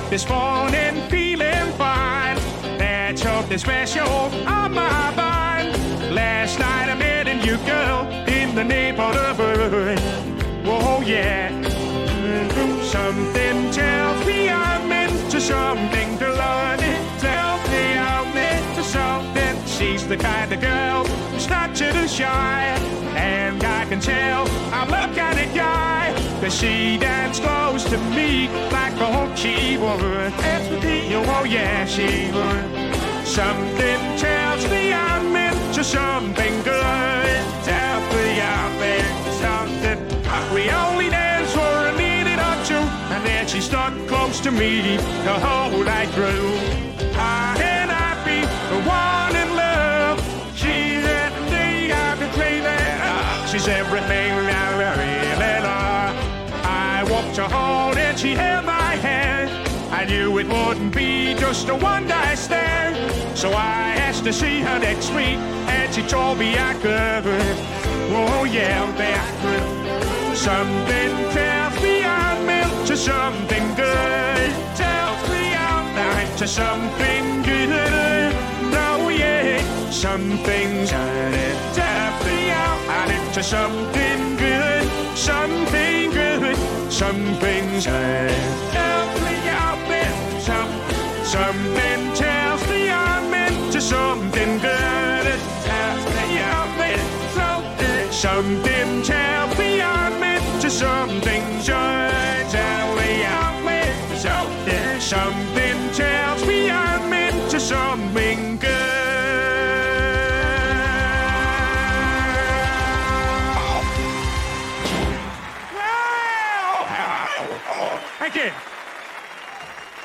this morning feeling fine. There's something special on my mind. Last night I met a new girl in the neighborhood. Oh yeah. Something tells me I'm into something to learn. It tells me I'm into something. She's the kind of girl who's not too shy, and I can tell I'm the kind of guy, 'cause she danced close to me like I hoped she would. Oh yeah, she would. Something tells me I'm into something good. Tells me I'm into something. We only danced for a minute or two, and then she stuck close to me the whole night through. How can I be the one in love? She's everything I've been craving. She's everything I really love. I walked her home and she held my hand. I knew it wouldn't be just a one-night stand, so I asked to see her next week, and she told me I could. Oh yeah, I could. Something tells me I'm into something good. Tells me I'm into something good. Oh yeah, some things tells me I'm into something good. Something good. Some things tells me I'm into something tells me I'm into something good. Tells me I'm into something. Something tells me I'm into something good. Tell me I'm into something. Something tells me I'm into something good. Thank you.